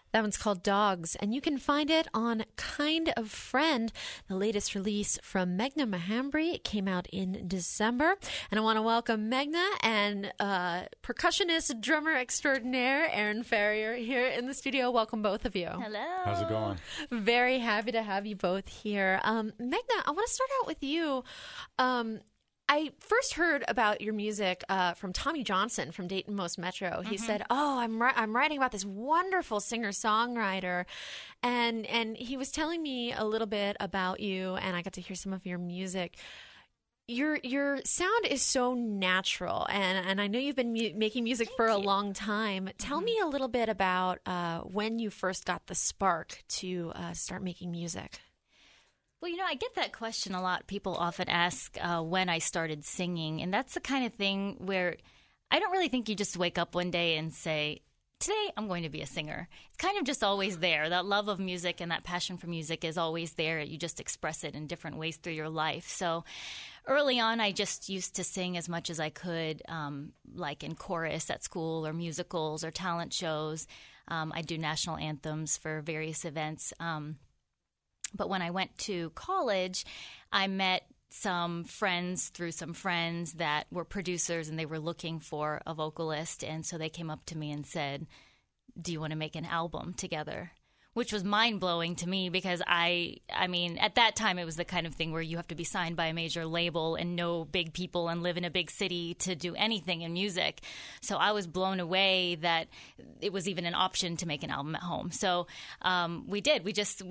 That one's called Dogs, and you can find it on Kind of Friend, the latest release from Meghna Mahambri. It came out in December. And I want to welcome Meghna and percussionist, drummer extraordinaire, Erin Farrier here in the studio. Welcome, both of you. Hello. How's it going? Very happy to have you both here. Meghna, I want to start out with you. I first heard about your music from Tommy Johnson from Dayton Most Metro. He said, "Oh, I'm writing about this wonderful singer-songwriter," and he was telling me a little bit about you, and I got to hear some of your music. Your sound is so natural, and I know you've been making music for a long time. Tell me a little bit about when you first got the spark to start making music. Well, I get that question a lot. People often ask when I started singing, and that's the kind of thing where I don't really think you just wake up one day and say, today I'm going to be a singer. It's kind of just always there. That love of music and that passion for music is always there. You just express it in different ways through your life. So early on, I just used to sing as much as I could, like in chorus at school or musicals or talent shows. I do national anthems for various events. But when I went to college, I met some friends through some friends that were producers, and they were looking for a vocalist. And so they came up to me and said, "Do you want to make an album together?" Which was mind-blowing to me because I mean, at that time, it was the kind of thing where you have to be signed by a major label and know big people and live in a big city to do anything in music. So I was blown away that it was even an option to make an album at home. So we did.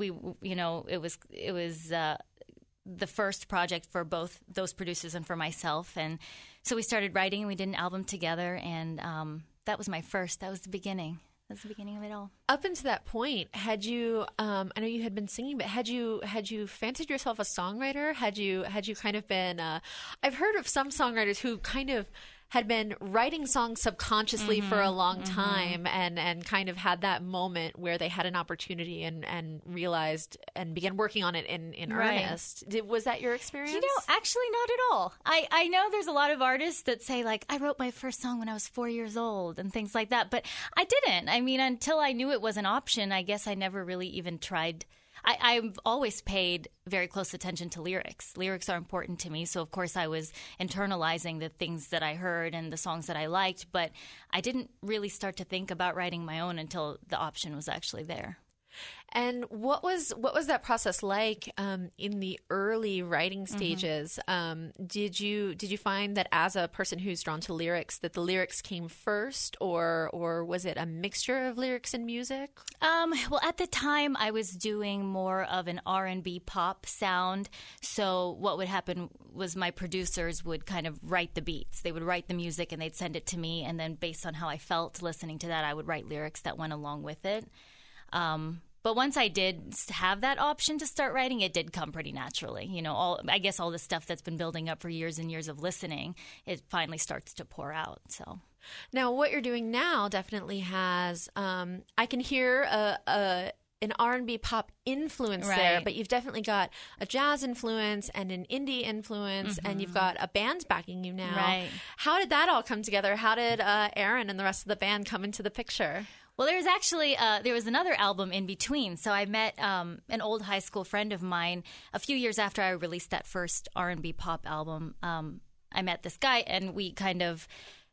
It was the first project for both those producers and for myself. And so we started writing, and we did an album together. And that was the beginning. That's the beginning of it all. Up until that point, had you? I know you had been singing, but had you fancied yourself a songwriter? Had you kind of been? I've heard of some songwriters who kind of had been writing songs subconsciously for a long time, and kind of had that moment where they had an opportunity and realized and began working on it in earnest. Was that your experience? Actually not at all. I know there's a lot of artists that say, like, I wrote my first song when I was 4 years old and things like that, but I didn't. I mean, until I knew it was an option, I guess I never really even tried. I've always paid very close attention to lyrics. Lyrics are important to me, so of course I was internalizing the things that I heard and the songs that I liked, but I didn't really start to think about writing my own until the option was actually there. And what was that process like in the early writing stages? Did you find that as a person who's drawn to lyrics, that the lyrics came first, or was it a mixture of lyrics and music? Well, at the time, I was doing more of an R&B pop sound. So what would happen was my producers would kind of write the beats. They would write the music and they'd send it to me. And then based on how I felt listening to that, I would write lyrics that went along with it. But once I did have that option to start writing, it did come pretty naturally. All the stuff that's been building up for years and years of listening, it finally starts to pour out. So now what you're doing now definitely has, I can hear an R&B pop influence there, but you've definitely got a jazz influence and an indie influence, and you've got a band backing you now. Right. How did that all come together? How did Erin and the rest of the band come into the picture? Well, there's actually there was another album in between. So I met an old high school friend of mine a few years after I released that first R&B pop album. I met this guy, and we kind of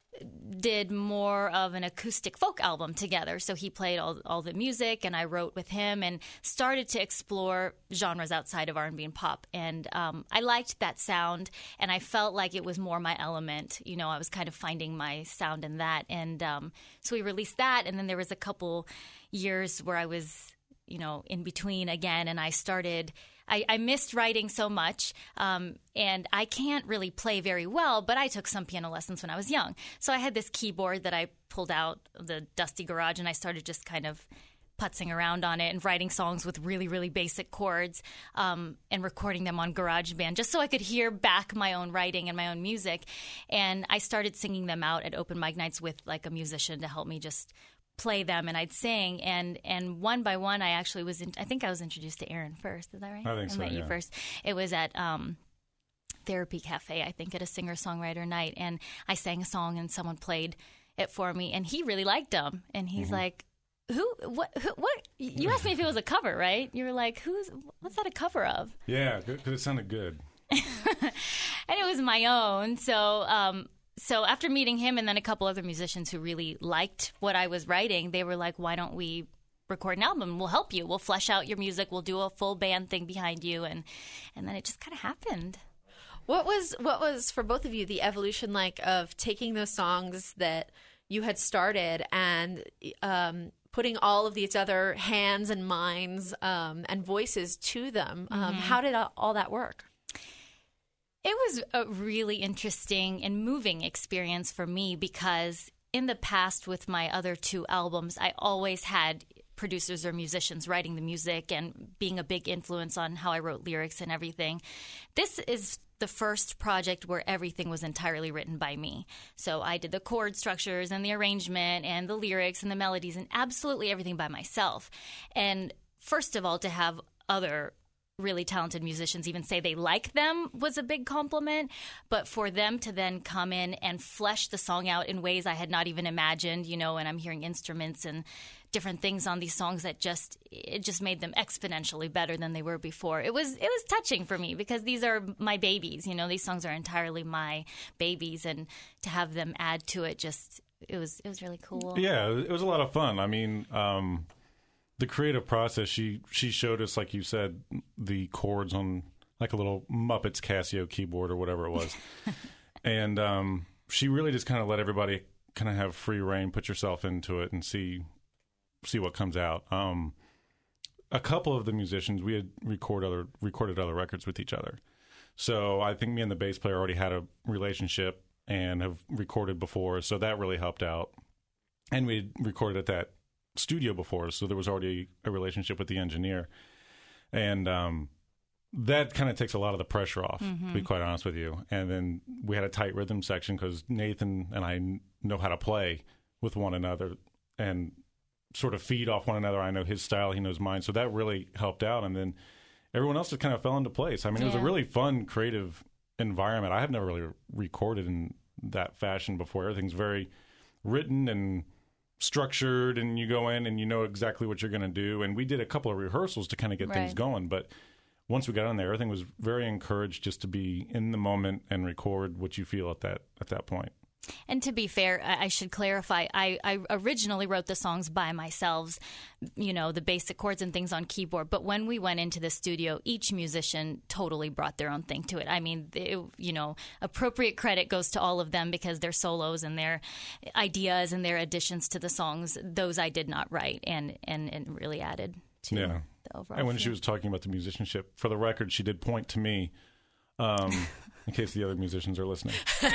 did more of an acoustic folk album together. So he played all the music, and I wrote with him and started to explore genres outside of R&B and pop. And I liked that sound, and I felt like it was more my element. I was kind of finding my sound in that. And so we released that, and then there was a couple years where I was, in between again, and I started... I missed writing so much, and I can't really play very well, but I took some piano lessons when I was young. So I had this keyboard that I pulled out of the dusty garage, and I started just kind of putzing around on it and writing songs with really, really basic chords, and recording them on GarageBand just so I could hear back my own writing and my own music. And I started singing them out at open mic nights with like a musician to help me just play them, and I'd sing, and one by one I actually I think I was introduced to Erin first. Is that right? I think so, met you first. It was at Therapy Cafe, I think, at a singer-songwriter night, and I sang a song and someone played it for me, and he really liked them, and he's like, What? You asked me if it was a cover, right? You were like, what's that a cover of? Yeah, because it sounded good. And it was my own. So after meeting him and then a couple other musicians who really liked what I was writing, they were like, why don't we record an album? We'll help you. We'll flesh out your music. We'll do a full band thing behind you. And then it just kind of happened. What was for both of you the evolution like of taking those songs that you had started and putting all of these other hands and minds and voices to them? How did all that work? It was a really interesting and moving experience for me because in the past with my other 2 albums, I always had producers or musicians writing the music and being a big influence on how I wrote lyrics and everything. This is the first project where everything was entirely written by me. So I did the chord structures and the arrangement and the lyrics and the melodies and absolutely everything by myself. And first of all, to have other really talented musicians even say they like them was a big compliment. But for them to then come in and flesh the song out in ways I had not even imagined, and I'm hearing instruments and different things on these songs that it just made them exponentially better than they were before. It was touching for me because these are my babies. These songs are entirely my babies, and to have them add to it, it was really cool. Yeah, it was a lot of fun. I mean, the creative process, she showed us, like you said, the chords on like a little Muppets Casio keyboard or whatever it was. And she really just kind of let everybody kind of have free reign, put yourself into it and see what comes out. A couple of the musicians, we had recorded other records with each other. So I think me and the bass player already had a relationship and have recorded before. So that really helped out. And we recorded at that studio before, so there was already a relationship with the engineer, and that kind of takes a lot of the pressure off, to be quite honest with you. And then we had a tight rhythm section because Nathan and I know how to play with one another and sort of feed off one another. I know his style, he knows mine, so that really helped out. And then everyone else just kind of fell into place. I mean, it was a really fun, creative environment. I have never really recorded in that fashion before. Everything's very written and structured, and you go in and you know exactly what you're going to do. And we did a couple of rehearsals to kind of get things going, but once we got on there, everything was very encouraged just to be in the moment and record what you feel at that point. And to be fair, I should clarify, I originally wrote the songs by myself, the basic chords and things on keyboard. But when we went into the studio, each musician totally brought their own thing to it. I mean, appropriate credit goes to all of them because their solos and their ideas and their additions to the songs, those I did not write and really added to the overall. And when she was talking about the musicianship, for the record, she did point to me. In case the other musicians are listening. And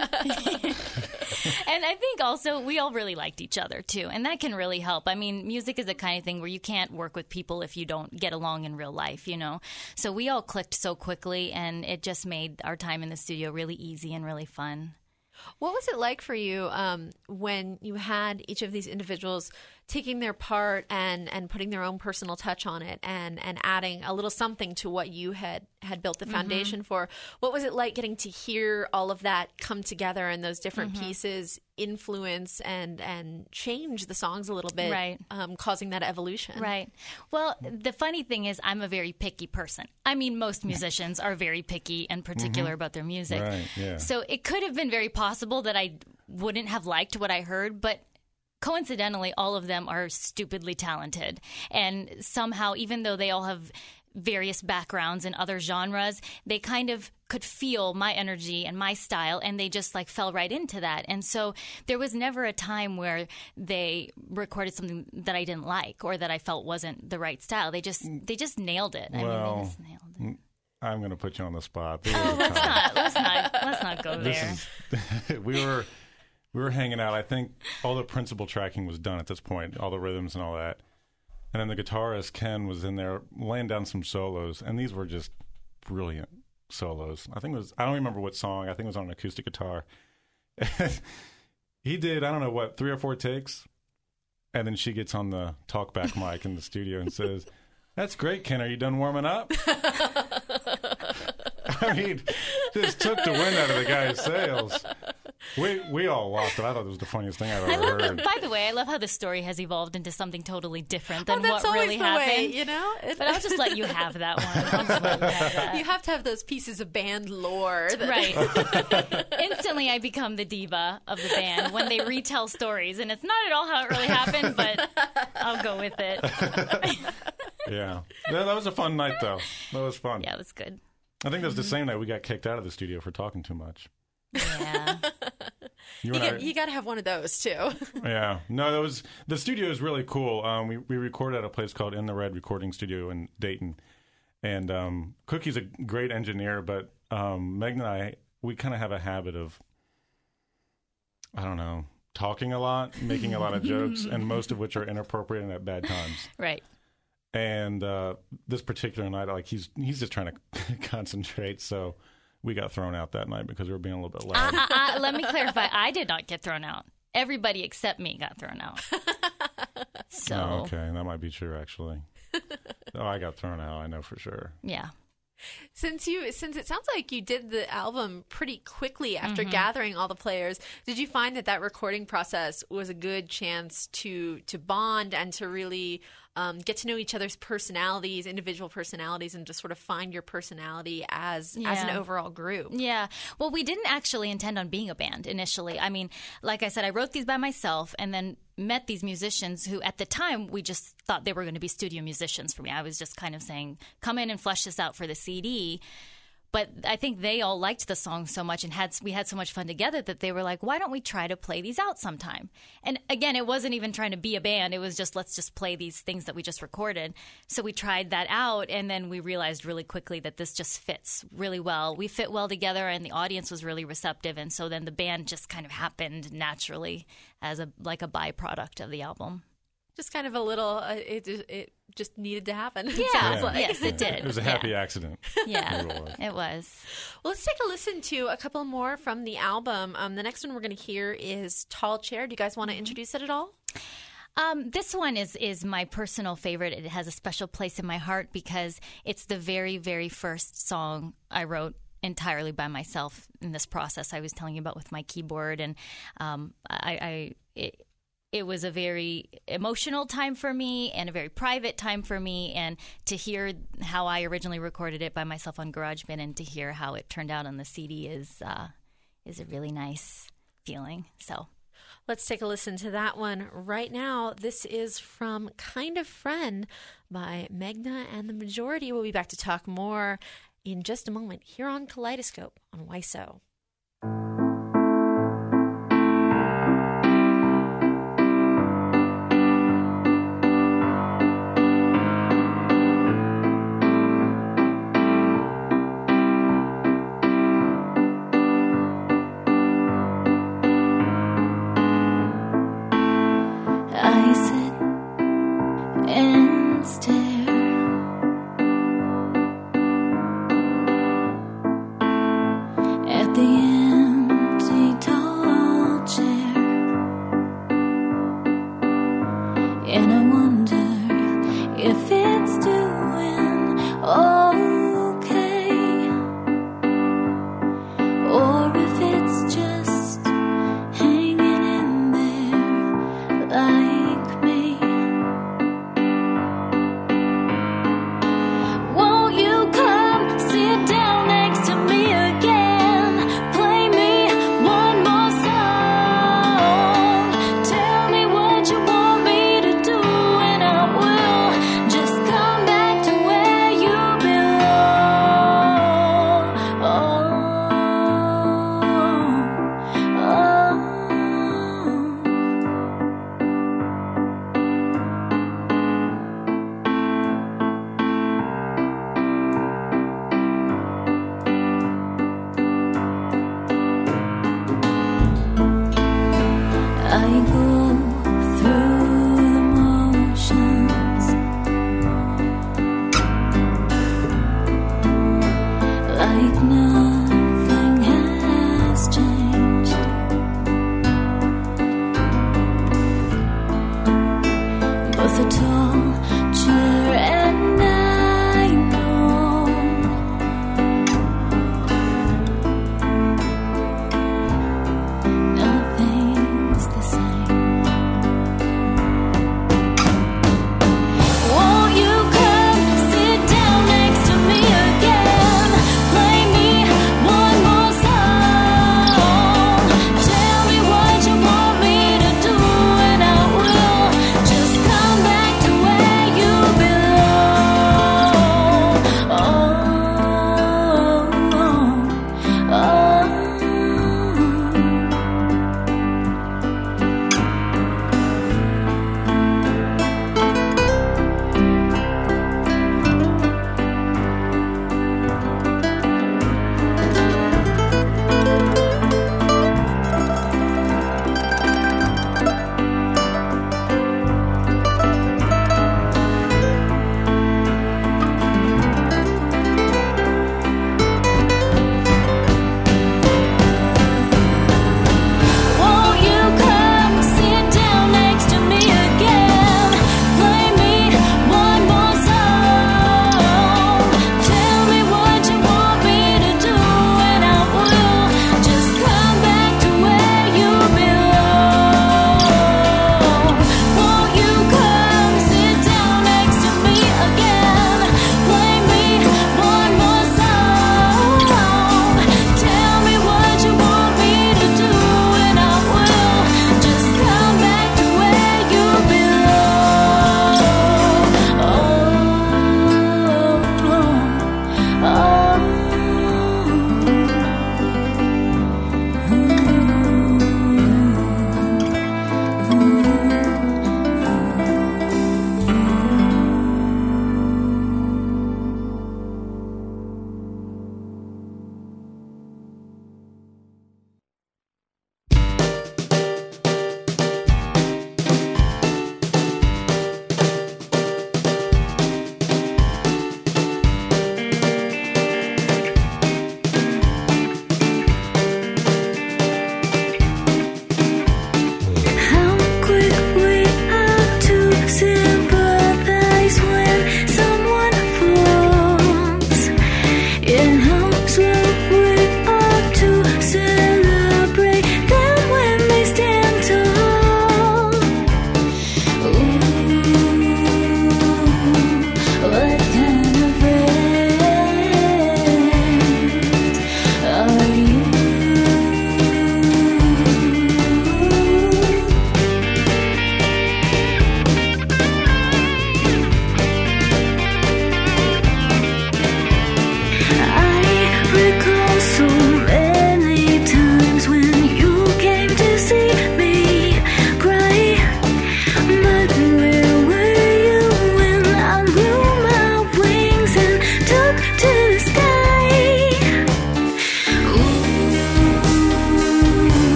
I think also we all really liked each other, too. And that can really help. I mean, music is the kind of thing where you can't work with people if you don't get along in real life, So we all clicked so quickly, and it just made our time in the studio really easy and really fun. What was it like for you when you had each of these individuals taking their part and putting their own personal touch on it and adding a little something to what you had built the foundation for? What was it like getting to hear all of that come together and those different pieces influence and change the songs a little bit, right. Causing that evolution? Right. Well, the funny thing is I'm a very picky person. I mean, most musicians are very picky and particular about their music. Right, yeah. So it could have been very possible that I wouldn't have liked what I heard, but coincidentally, all of them are stupidly talented. And somehow, even though they all have various backgrounds in other genres, they kind of could feel my energy and my style, and they just fell right into that. And so there was never a time where they recorded something that I didn't like or that I felt wasn't the right style. They just nailed it. They just nailed it. I'm going to put you on the spot. Let's not go there. We were hanging out. I think all the principal tracking was done at this point, all the rhythms and all that. And then the guitarist, Ken, was in there laying down some solos, and these were just brilliant solos. I don't remember what song. I think it was on an acoustic guitar. He did, 3 or 4 takes, and then she gets on the talkback mic in the studio and says, "That's great, Ken. Are you done warming up?" I mean, just took the wind out of the guy's sails. We all laughed. I thought it was the funniest thing I've ever heard. By the way, I love how the story has evolved into something totally different than that's what always really the happened. way, you know? But I'll just let you have that one. I'll just let you have that. You have to have those pieces of band lore. Right. Instantly, I become the diva of the band when they retell stories, and it's not at all how it really happened, but I'll go with it. Yeah. That was a fun night, though. That was fun. Yeah, it was good. I think that was the same night we got kicked out of the studio for talking too much. Yeah. You got to have one of those, too. Yeah. No, the studio is really cool. We recorded at a place called In the Red Recording Studio in Dayton. And Cookie's a great engineer, but Megan and I, we kind of have a habit of, I don't know, talking a lot, making a lot of jokes, and most of which are inappropriate and at bad times. Right. And this particular night, like he's just trying to concentrate, so we got thrown out that night because we were being a little bit loud. Let me clarify. I did not get thrown out. Everybody except me got thrown out. So. Oh, okay, that might be true, actually. I got thrown out, I know for sure. Yeah. Since it sounds like you did the album pretty quickly after gathering all the players, did you find that recording process was a good chance to bond and to really get to know each other's personalities, individual personalities, and just sort of find your personality as an overall group? Yeah. Well, we didn't actually intend on being a band initially. I mean, like I said, I wrote these by myself and then met these musicians who at the time we just thought they were going to be studio musicians for me. I was just kind of saying, come in and flesh this out for the CD. But I think they all liked the song so much and we had so much fun together that they were like, why don't we try to play these out sometime? And again, it wasn't even trying to be a band. It was just, let's just play these things that we just recorded. So we tried that out, and then we realized really quickly that this just fits really well. We fit well together, and the audience was really receptive. And so then the band just kind of happened naturally as a byproduct of the album. Just kind of a little, it just needed to happen. Yeah, yes, it did. It was a happy accident. Yeah, it was. Well, let's take a listen to a couple more from the album. The next one we're going to hear is Tall Chair. Do you guys want to introduce it at all? This one is my personal favorite. It has a special place in my heart because it's the very, very first song I wrote entirely by myself in this process I was telling you about with my keyboard. And it was a very emotional time for me and a very private time for me. And to hear how I originally recorded it by myself on GarageBand and to hear how it turned out on the CD is a really nice feeling. So let's take a listen to that one right now. This is from Kind of Friend by Megna and the Majority. We'll be back to talk more in just a moment here on Kaleidoscope on YSO. At the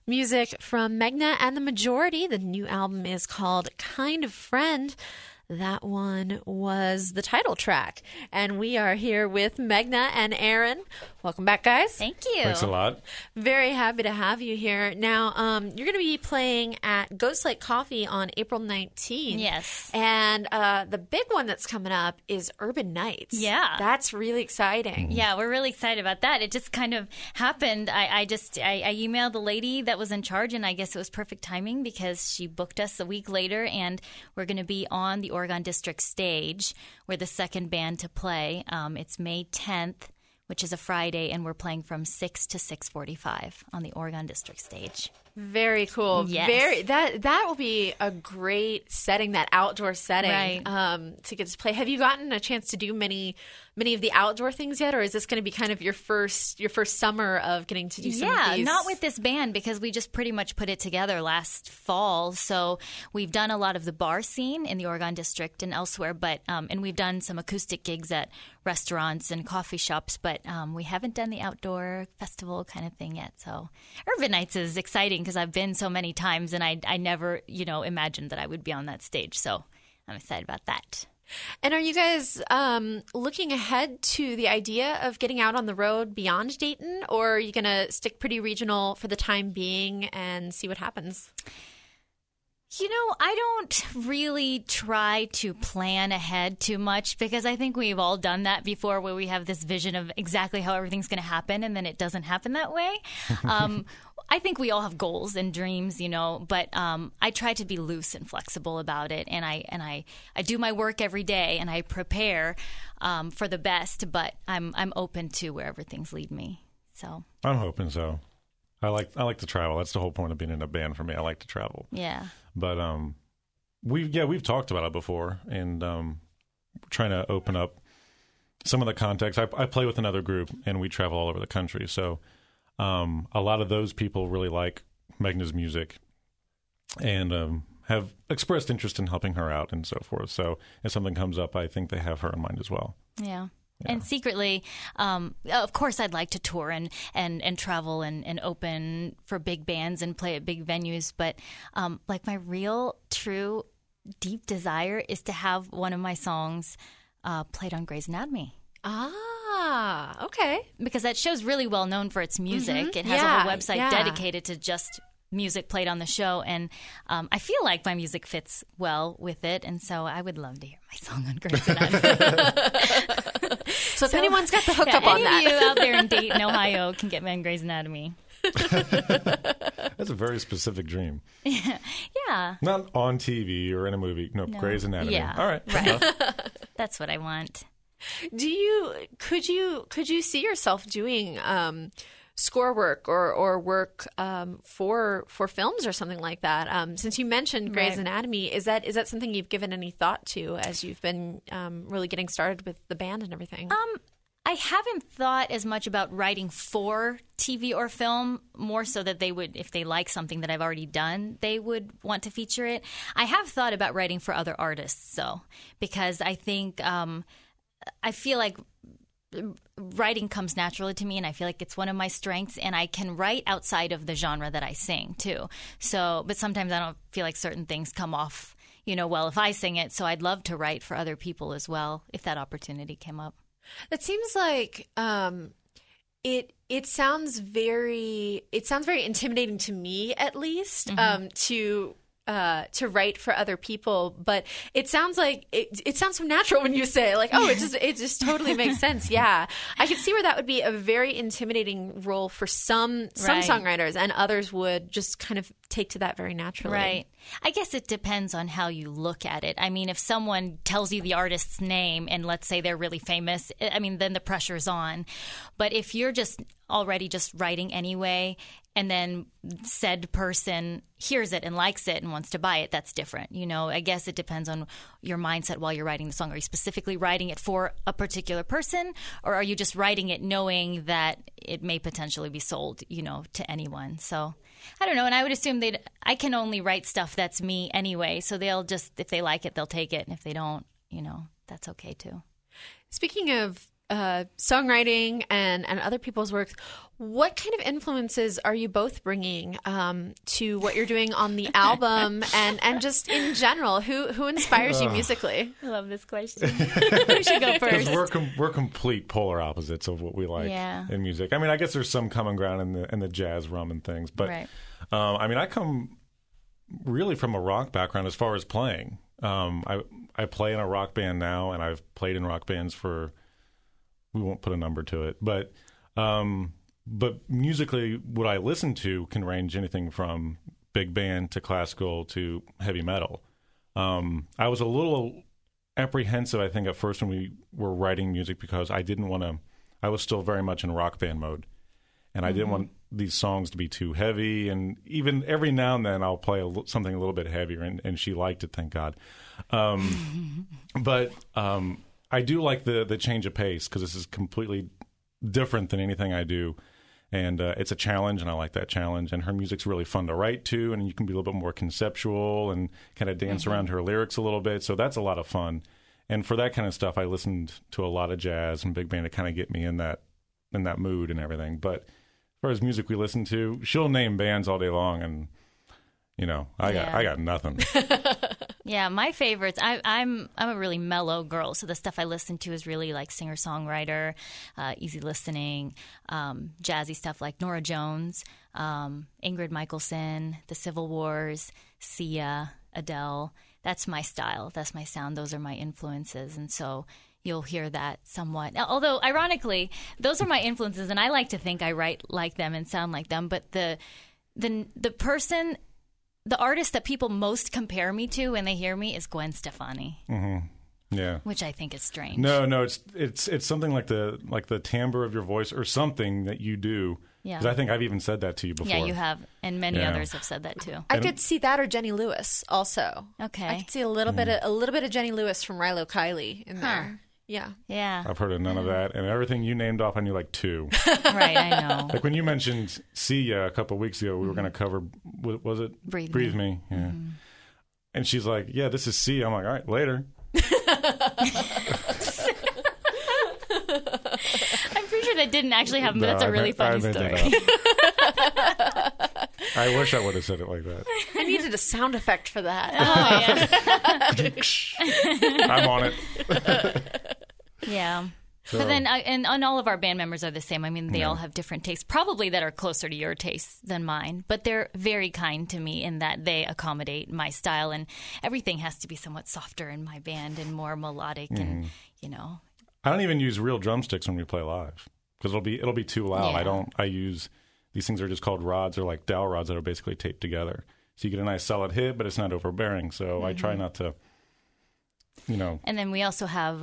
Music from Megna and the Majority. The new album is called Kind of Friend. That one was the title track. And we are here with Megna and Aaron. Welcome back, guys. Thank you. Thanks a lot. Very happy to have you here. Now, you're going to be playing at Ghost Lake Coffee on April 19th. Yes. And the big one that's coming up is Urban Nights. Yeah. That's really exciting. Yeah, we're really excited about that. It just kind of happened. I emailed the lady that was in charge, and I guess it was perfect timing because she booked us a week later, and we're going to be on the Oregon District stage. We're the second band to play. It's May 10th, which is a Friday, and we're playing from 6 to 6:45 on the Oregon District stage. Very cool. Yes. That will be a great setting, that outdoor setting, Right. to get to play. Have you gotten a chance to do many of the outdoor things yet, or is this going to be kind of your first summer of getting to do some of these? Yeah, not with this band because we just pretty much put it together last fall. So we've done a lot of the bar scene in the Oregon District and elsewhere, but and we've done some acoustic gigs at restaurants and coffee shops, but we haven't done the outdoor festival kind of thing yet. So Urban Nights is exciting because I've been so many times, and I never, imagined that I would be on that stage. So I'm excited about that. And are you guys looking ahead to the idea of getting out on the road beyond Dayton, or are you going to stick pretty regional for the time being and see what happens? I don't really try to plan ahead too much because I think we've all done that before where we have this vision of exactly how everything's going to happen and then it doesn't happen that way. I think we all have goals and dreams, but I try to be loose and flexible about it. And I do my work every day and I prepare for the best, but I'm open to wherever things lead me. So I'm hoping so. I like to travel. That's the whole point of being in a band for me. I like to travel. Yeah. But we've talked about it before, and trying to open up some of the context. I play with another group, and we travel all over the country. So a lot of those people really like Megna's music, and have expressed interest in helping her out and so forth. So if something comes up, I think they have her in mind as well. Yeah. And secretly, of course, I'd like to tour and travel and open for big bands and play at big venues. But my real, true, deep desire is to have one of my songs played on Grey's Anatomy. Ah, okay. Because that show's really well known for its music. Mm-hmm. It has a whole website dedicated to just music played on the show, and I feel like my music fits well with it, and so I would love to hear my song on Grey's Anatomy. So if anyone's got the hookup on that. Any of you out there in Dayton, Ohio can get me on Grey's Anatomy. That's a very specific dream. Yeah. Not on TV or in a movie. No, Grey's Anatomy. Yeah. All right. Right. That's what I want. Could you see yourself doing score work or work for films or something like that? Since you mentioned Grey's Anatomy, is that something you've given any thought to as you've been really getting started with the band and everything? I haven't thought as much about writing for TV or film, more so that they would, if they like something that I've already done, they would want to feature it. I have thought about writing for other artists, though, because I think I feel like writing comes naturally to me, and I feel like it's one of my strengths, and I can write outside of the genre that I sing too. So, but sometimes I don't feel like certain things come off, well if I sing it. So I'd love to write for other people as well if that opportunity came up. That seems like it sounds very intimidating to me, at least, to write for other people, but it sounds like it sounds so natural when you say like, oh, it just totally makes sense. Yeah, I could see where that would be a very intimidating role for some songwriters, and others would just kind of take to that very naturally. Right. I guess it depends on how you look at it. I mean, if someone tells you the artist's name and let's say they're really famous, I mean, then the pressure's on. But if you're just already just writing anyway, and then said person hears it and likes it and wants to buy it, that's different. I guess it depends on your mindset while you're writing the song. Are you specifically writing it for a particular person, or are you just writing it knowing that it may potentially be sold, to anyone? So I don't know. And I would assume I can only write stuff that's me anyway. So they'll just, if they like it, they'll take it. And if they don't, that's okay too. Speaking of songwriting and other people's works. What kind of influences are you both bringing to what you're doing on the album and just in general? Who inspires you musically? I love this question. Who should go first? We're complete polar opposites of what we like in music. I mean, I guess there's some common ground in the jazz realm and things, but I mean, I come really from a rock background as far as playing. I play in a rock band now, and I've played in rock bands for, we won't put a number to it, but musically, what I listen to can range anything from big band to classical to heavy metal. I was a little apprehensive, I think, at first when we were writing music, because I didn't want to, I was still very much in rock band mode, and I didn't want these songs to be too heavy, and even every now and then I'll play something a little bit heavier, and she liked it, thank God. But I do like the change of pace, because this is completely different than anything I do, and it's a challenge, and I like that challenge. And her music's really fun to write to, and you can be a little bit more conceptual and kind of dance around her lyrics a little bit, so that's a lot of fun. And for that kind of stuff, I listened to a lot of jazz and big band to kind of get me in that mood and everything. But as far as music we listen to, she'll name bands all day long, and I got nothing. Yeah, my favorites. I'm a really mellow girl, so the stuff I listen to is really like singer-songwriter, easy listening, jazzy stuff like Norah Jones, Ingrid Michaelson, The Civil Wars, Sia, Adele. That's my style. That's my sound. Those are my influences, and so you'll hear that somewhat. Although, ironically, those are my influences, and I like to think I write like them and sound like them. But the person, the artist that people most compare me to when they hear me is Gwen Stefani. Mm-hmm. Yeah, which I think is strange. No, it's something like the timbre of your voice or something that you do. Yeah, because I think I've even said that to you before. Yeah, you have, and many others have said that too. I could see that, or Jenny Lewis also. Okay, I could see a little bit of Jenny Lewis from Rilo Kiley in there. Yeah. I've heard of none of that, and everything you named off, I knew like two. Right, I know. Like when you mentioned Sia a couple of weeks ago, we were going to cover, was it? Breathe Me. Yeah. Mm-hmm. And she's like, yeah, this is Sia. I'm like, all right, later. I'm pretty sure that didn't actually happen, but that's a really funny story. I wish I would have said it like that. I needed a sound effect for that. I'm on it. Yeah. So. But then, and all of our band members are the same. I mean, they all have different tastes, probably that are closer to your tastes than mine. But they're very kind to me in that they accommodate my style, and everything has to be somewhat softer in my band and more melodic, and I don't even use real drumsticks when we play live, because it'll be too loud. Yeah. I use, these things are just called rods, or like dowel rods that are basically taped together, so you get a nice solid hit, but it's not overbearing. So I try not to, And then we also have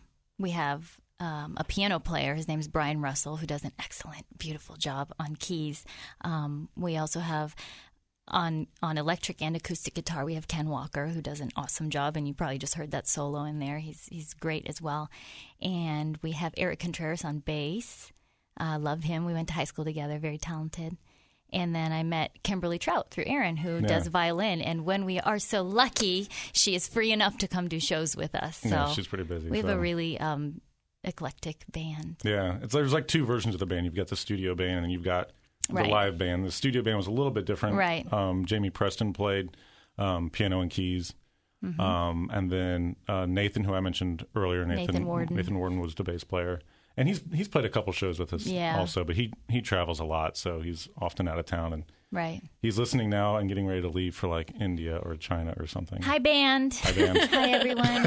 a piano player. His name is Brian Russell, who does an excellent, beautiful job on keys. We also have on electric and acoustic guitar, we have Ken Walker, who does an awesome job, and you probably just heard that solo in there. He's great as well. And we have Eric Contreras on bass. Love him. We went to high school together. Very talented. And then I met Kimberly Trout through Aaron, who does violin. And when we are so lucky, she is free enough to come do shows with us. So she's pretty busy. We have a really eclectic band. Yeah, there's like two versions of the band. You've got the studio band, and then you've got the live band. The studio band was a little bit different. Right. Jamie Preston played piano and keys. Mm-hmm. And then Nathan, who I mentioned earlier, Nathan Warden was the bass player. And he's played a couple shows with us also, but he travels a lot, so he's often out of town, and he's listening now and getting ready to leave for like India or China or something. Hi band. Hi everyone.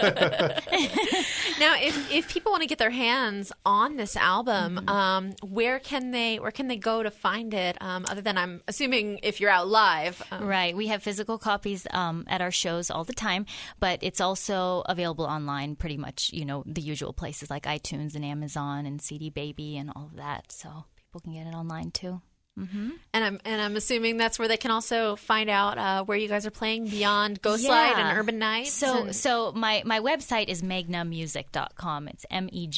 Now, if people want to get their hands on this album, where can they go to find it? Other than, I'm assuming, if you're out live. Right. We have physical copies at our shows all the time, but it's also available online. Pretty much, the usual places like iTunes and Amazon and CD Baby and all of that. So people can get it online too. Mm-hmm. And I'm assuming that's where they can also find out where you guys are playing beyond Ghostlight and Urban Nights. So my website is megnamusic.com. It's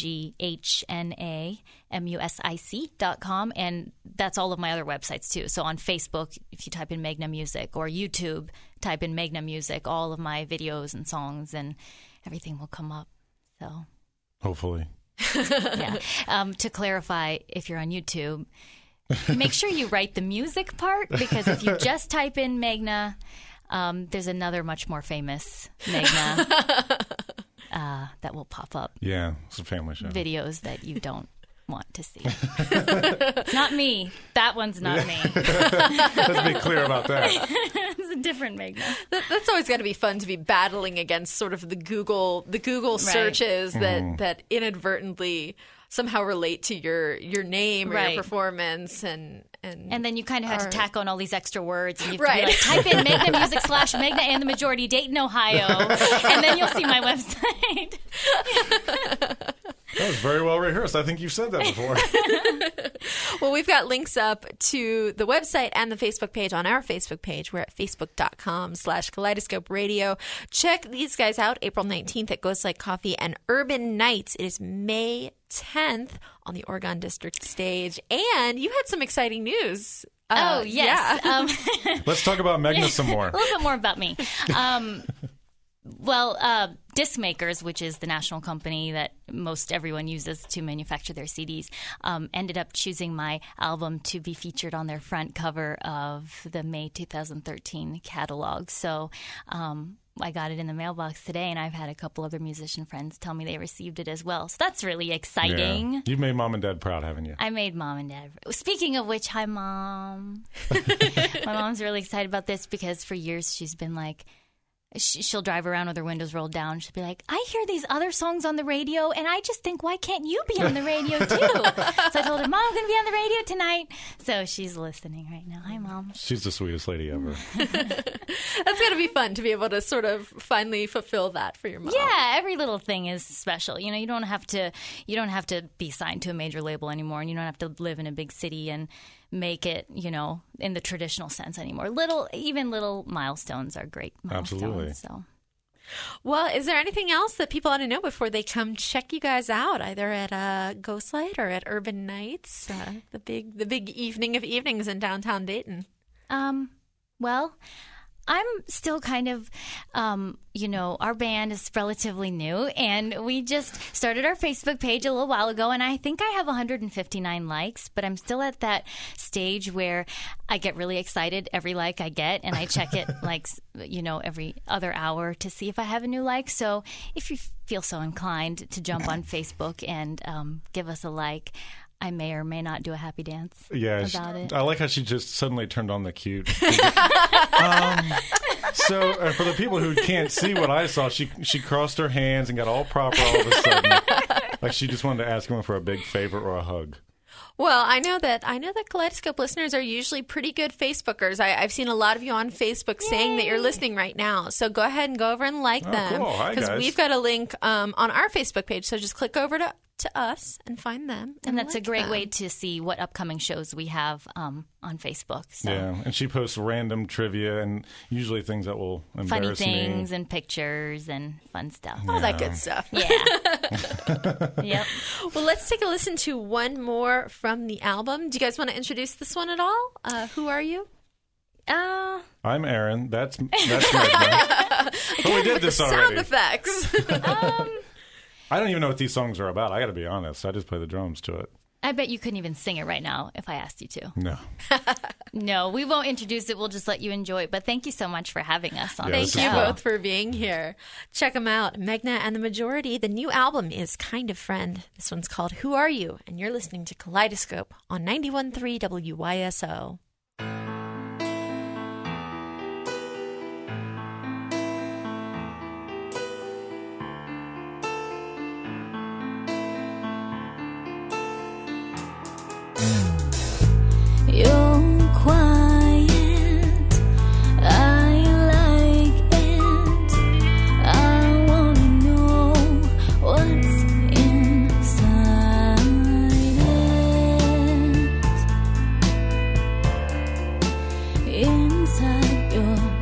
MEGHNAMUSIC.com, and that's all of my other websites too. So on Facebook, if you type in Megna Music, or YouTube, type in Megna Music, all of my videos and songs and everything will come up. So hopefully. Yeah. To clarify, if you're on YouTube, make sure you write the music part, because if you just type in Meghna, there's another much more famous Meghna that will pop up. Yeah, it's a family show. Videos that you don't want to see. It's not me. That one's not me. Let's be clear about that. It's a different Meghna. That's always got to be fun to be battling against sort of the Google searches that inadvertently somehow relate to your name or your performance and then you kind of have to tack on all these extra words, and you have to be like, type in Meghna Music / Meghna and the Majority, Dayton, Ohio, and then you'll see my website. That was very well rehearsed. I think you've said that before. Well, we've got links up to the website and the Facebook page on our Facebook page. We're at facebook.com/Kaleidoscope Radio. Check these guys out April 19th at Ghost Light Coffee and Urban Nights. It is May 10th on the Oregon District stage. And you had some exciting news. Yes. Yeah. Let's talk about Meghna some more. A little bit more about me. Disc Makers, which is the national company that most everyone uses to manufacture their CDs, ended up choosing my album to be featured on their front cover of the May 2013 catalog. So I got it in the mailbox today, and I've had a couple other musician friends tell me they received it as well. So that's really exciting. Yeah. You've made Mom and Dad proud, haven't you? I made Mom and Dad. Speaking of which, hi, Mom. My mom's really excited about this because for years she's been like, she'll drive around with her windows rolled down. She'll be like, I hear these other songs on the radio, and I just think, why can't you be on the radio too? So I told her, Mom, I'm going to be on the radio tonight. So she's listening right now. Hi, Mom. She's the sweetest lady ever. That's got to be fun to be able to sort of finally fulfill that for your mom. Yeah, every little thing is special. You know, you don't have to be signed to a major label anymore, and you don't have to live in a big city and make it, you know, in the traditional sense anymore. Even little milestones are great milestones. Absolutely. So. Well, is there anything else that people ought to know before they come check you guys out, either at Ghost Light or at Urban Nights, the big evening of evenings in downtown Dayton? Well, I'm still kind of, our band is relatively new, and we just started our Facebook page a little while ago, and I think I have 159 likes, but I'm still at that stage where I get really excited every like I get, and I check it every other hour to see if I have a new like. So if you feel so inclined to jump on Facebook and give us a like, I may or may not do a happy dance about it. I like how she just suddenly turned on the cute. So for the people who can't see what I saw, she crossed her hands and got all proper all of a sudden. Like she just wanted to ask him for a big favor or a hug. Well, I know that Kaleidoscope listeners are usually pretty good Facebookers. I've seen a lot of you on Facebook saying that you're listening right now. So go ahead and go over and like them. Cool. Hi, guys. We've got a link on our Facebook page. So just click over to us and find them. And that's a great way to see what upcoming shows we have on Facebook. So. Yeah, and she posts random trivia and usually things that will embarrass funny things me. And pictures and fun stuff. All that good stuff. Yeah. Yep. Well, let's take a listen to one more from the album. Do you guys want to introduce this one at all? Who are you? I'm Aaron. That's Meghna. But we did this already. Sound effects. I don't even know what these songs are about. I got to be honest. I just play the drums to it. I bet you couldn't even sing it right now if I asked you to. No. No, we won't introduce it. We'll just let you enjoy it. But thank you so much for having us on Thank the show. you both for being here. Check them out. Meghna and the Majority. The new album is Kind of Friend. This one's called Who Are You? And you're listening to Kaleidoscope on 91.3 WYSO. You're quiet, I like it. I wanna know what's inside it. Inside your